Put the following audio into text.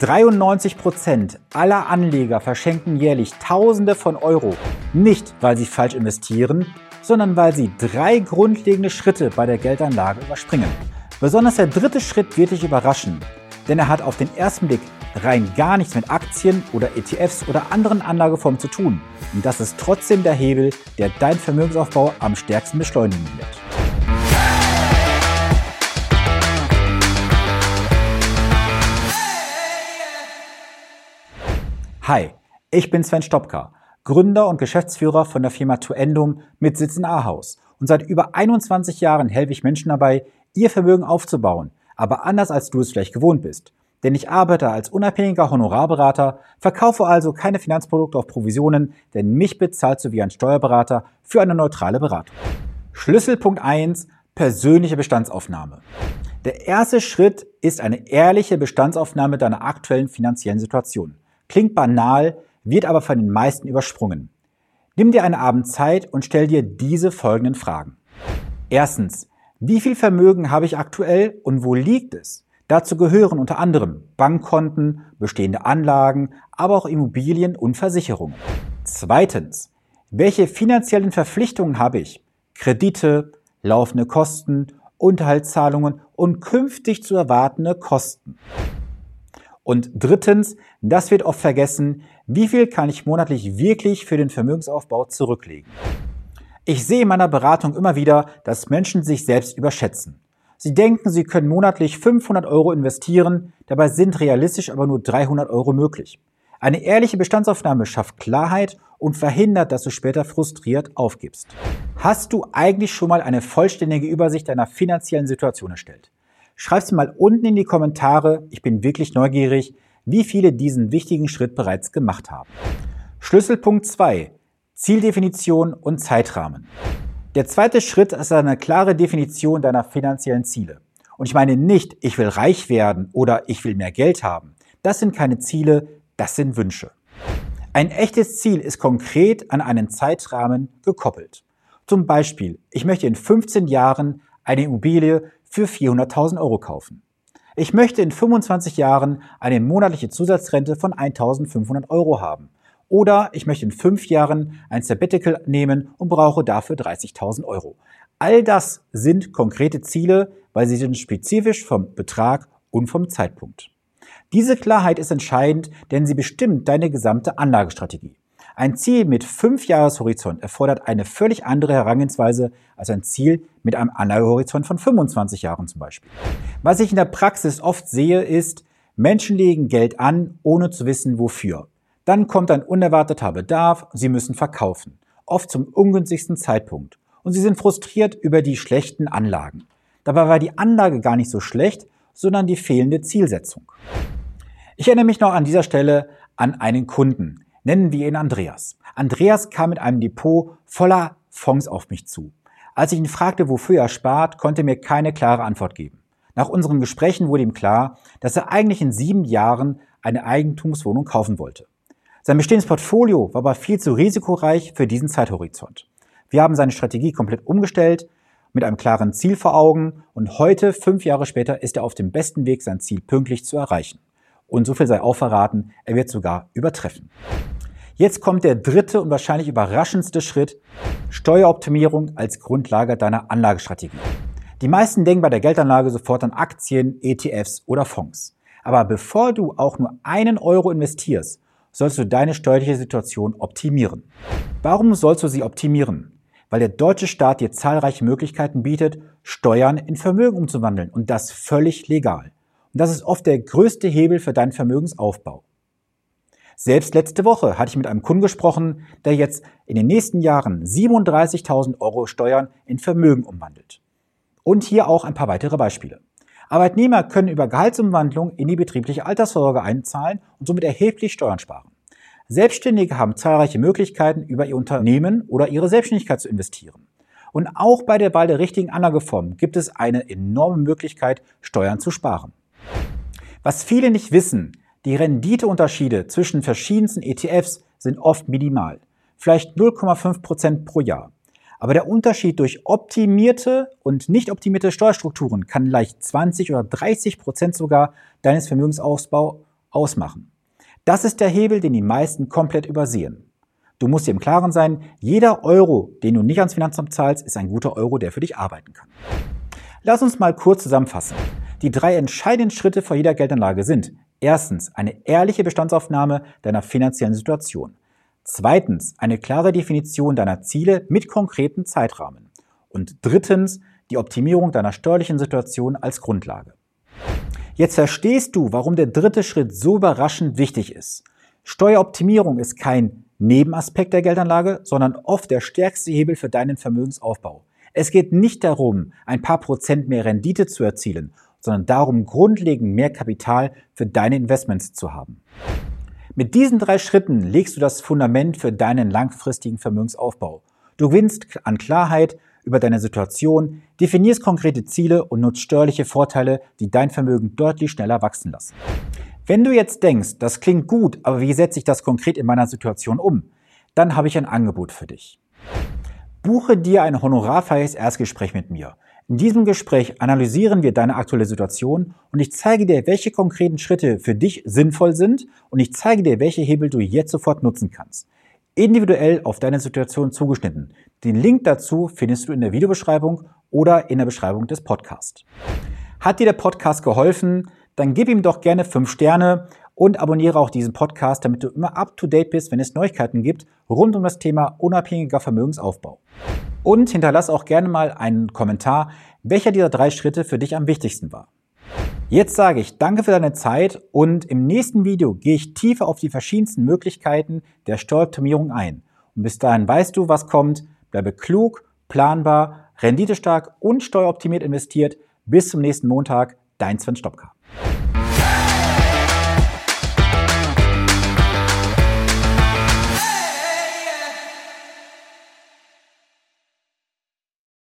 93% aller Anleger verschenken jährlich Tausende von Euro, nicht weil sie falsch investieren, sondern weil sie 3 grundlegende Schritte bei der Geldanlage überspringen. Besonders der dritte Schritt wird dich überraschen, denn er hat auf den ersten Blick rein gar nichts mit Aktien oder ETFs oder anderen Anlageformen zu tun. Und das ist trotzdem der Hebel, der deinen Vermögensaufbau am stärksten beschleunigen wird. Hi, ich bin Sven Stopka, Gründer und Geschäftsführer von der Firma Tuendum mit Sitz in Ahaus. Und seit über 21 Jahren helfe ich Menschen dabei, ihr Vermögen aufzubauen, aber anders als du es vielleicht gewohnt bist. Denn ich arbeite als unabhängiger Honorarberater, verkaufe also keine Finanzprodukte auf Provisionen, denn mich bezahlst du wie ein Steuerberater für eine neutrale Beratung. Schlüsselpunkt 1: persönliche Bestandsaufnahme. Der erste Schritt ist eine ehrliche Bestandsaufnahme deiner aktuellen finanziellen Situation. Klingt banal, wird aber von den meisten übersprungen. Nimm dir einen Abend Zeit und stell dir diese folgenden Fragen. Erstens: Wie viel Vermögen habe ich aktuell und wo liegt es? Dazu gehören unter anderem Bankkonten, bestehende Anlagen, aber auch Immobilien und Versicherungen. Zweitens: Welche finanziellen Verpflichtungen habe ich? Kredite, laufende Kosten, Unterhaltszahlungen und künftig zu erwartende Kosten. Und drittens, das wird oft vergessen, wie viel kann ich monatlich wirklich für den Vermögensaufbau zurücklegen? Ich sehe in meiner Beratung immer wieder, dass Menschen sich selbst überschätzen. Sie denken, sie können monatlich 500 Euro investieren, dabei sind realistisch aber nur 300 Euro möglich. Eine ehrliche Bestandsaufnahme schafft Klarheit und verhindert, dass du später frustriert aufgibst. Hast du eigentlich schon mal eine vollständige Übersicht deiner finanziellen Situation erstellt? Schreib sie mal unten in die Kommentare, ich bin wirklich neugierig, wie viele diesen wichtigen Schritt bereits gemacht haben. Schlüsselpunkt 2: Zieldefinition und Zeitrahmen. Der zweite Schritt ist eine klare Definition deiner finanziellen Ziele. Und ich meine nicht, ich will reich werden oder ich will mehr Geld haben. Das sind keine Ziele, das sind Wünsche. Ein echtes Ziel ist konkret an einen Zeitrahmen gekoppelt. Zum Beispiel, ich möchte in 15 Jahren eine Immobilie für 400.000 Euro kaufen. Ich möchte in 25 Jahren eine monatliche Zusatzrente von 1.500 Euro haben. Oder ich möchte in 5 Jahren ein Sabbatical nehmen und brauche dafür 30.000 Euro. All das sind konkrete Ziele, weil sie sind spezifisch vom Betrag und vom Zeitpunkt. Diese Klarheit ist entscheidend, denn sie bestimmt deine gesamte Anlagestrategie. Ein Ziel mit 5-Jahres-Horizont erfordert eine völlig andere Herangehensweise als ein Ziel mit einem Anlagehorizont von 25 Jahren zum Beispiel. Was ich in der Praxis oft sehe, ist, Menschen legen Geld an, ohne zu wissen, wofür. Dann kommt ein unerwarteter Bedarf, sie müssen verkaufen, oft zum ungünstigsten Zeitpunkt. Und sie sind frustriert über die schlechten Anlagen. Dabei war die Anlage gar nicht so schlecht, sondern die fehlende Zielsetzung. Ich erinnere mich noch an dieser Stelle an einen Kunden. Nennen wir ihn Andreas. Andreas kam mit einem Depot voller Fonds auf mich zu. Als ich ihn fragte, wofür er spart, konnte er mir keine klare Antwort geben. Nach unseren Gesprächen wurde ihm klar, dass er eigentlich in 7 Jahren eine Eigentumswohnung kaufen wollte. Sein bestehendes Portfolio war aber viel zu risikoreich für diesen Zeithorizont. Wir haben seine Strategie komplett umgestellt, mit einem klaren Ziel vor Augen, und heute, 5 Jahre später, ist er auf dem besten Weg, sein Ziel pünktlich zu erreichen. Und so viel sei auch verraten, er wird sogar übertreffen. Jetzt kommt der dritte und wahrscheinlich überraschendste Schritt: Steueroptimierung als Grundlage deiner Anlagestrategie. Die meisten denken bei der Geldanlage sofort an Aktien, ETFs oder Fonds. Aber bevor du auch nur 1 Euro investierst, sollst du deine steuerliche Situation optimieren. Warum sollst du sie optimieren? Weil der deutsche Staat dir zahlreiche Möglichkeiten bietet, Steuern in Vermögen umzuwandeln, und das völlig legal. Und das ist oft der größte Hebel für deinen Vermögensaufbau. Selbst letzte Woche hatte ich mit einem Kunden gesprochen, der jetzt in den nächsten Jahren 37.000 Euro Steuern in Vermögen umwandelt. Und hier auch ein paar weitere Beispiele. Arbeitnehmer können über Gehaltsumwandlung in die betriebliche Altersvorsorge einzahlen und somit erheblich Steuern sparen. Selbstständige haben zahlreiche Möglichkeiten, über ihr Unternehmen oder ihre Selbstständigkeit zu investieren. Und auch bei der Wahl der richtigen Anlageform gibt es eine enorme Möglichkeit, Steuern zu sparen. Was viele nicht wissen: Die Renditeunterschiede zwischen verschiedensten ETFs sind oft minimal, vielleicht 0,5% pro Jahr. Aber der Unterschied durch optimierte und nicht optimierte Steuerstrukturen kann leicht 20 oder 30% sogar deines Vermögensaufbaus ausmachen. Das ist der Hebel, den die meisten komplett übersehen. Du musst dir im Klaren sein, jeder Euro, den du nicht ans Finanzamt zahlst, ist ein guter Euro, der für dich arbeiten kann. Lass uns mal kurz zusammenfassen. Die 3 entscheidenden Schritte vor jeder Geldanlage sind: erstens, eine ehrliche Bestandsaufnahme deiner finanziellen Situation. Zweitens, eine klare Definition deiner Ziele mit konkreten Zeitrahmen. Und drittens, die Optimierung deiner steuerlichen Situation als Grundlage. Jetzt verstehst du, warum der 3. Schritt so überraschend wichtig ist. Steueroptimierung ist kein Nebenaspekt der Geldanlage, sondern oft der stärkste Hebel für deinen Vermögensaufbau. Es geht nicht darum, ein paar Prozent mehr Rendite zu erzielen, sondern darum, grundlegend mehr Kapital für deine Investments zu haben. Mit diesen 3 Schritten legst du das Fundament für deinen langfristigen Vermögensaufbau. Du gewinnst an Klarheit über deine Situation, definierst konkrete Ziele und nutzt steuerliche Vorteile, die dein Vermögen deutlich schneller wachsen lassen. Wenn du jetzt denkst, das klingt gut, aber wie setze ich das konkret in meiner Situation um? Dann habe ich ein Angebot für dich. Buche dir ein honorarfreies Erstgespräch mit mir. In diesem Gespräch analysieren wir deine aktuelle Situation und ich zeige dir, welche konkreten Schritte für dich sinnvoll sind und ich zeige dir, welche Hebel du jetzt sofort nutzen kannst. Individuell auf deine Situation zugeschnitten. Den Link dazu findest du in der Videobeschreibung oder in der Beschreibung des Podcasts. Hat dir der Podcast geholfen? Dann gib ihm doch gerne 5 Sterne und abonniere auch diesen Podcast, damit du immer up to date bist, wenn es Neuigkeiten gibt rund um das Thema unabhängiger Vermögensaufbau. Und hinterlass auch gerne mal einen Kommentar, welcher dieser 3 Schritte für dich am wichtigsten war. Jetzt sage ich danke für deine Zeit und im nächsten Video gehe ich tiefer auf die verschiedensten Möglichkeiten der Steueroptimierung ein. Und bis dahin weißt du, was kommt. Bleibe klug, planbar, renditestark und steueroptimiert investiert. Bis zum nächsten Montag, dein Sven Stopka.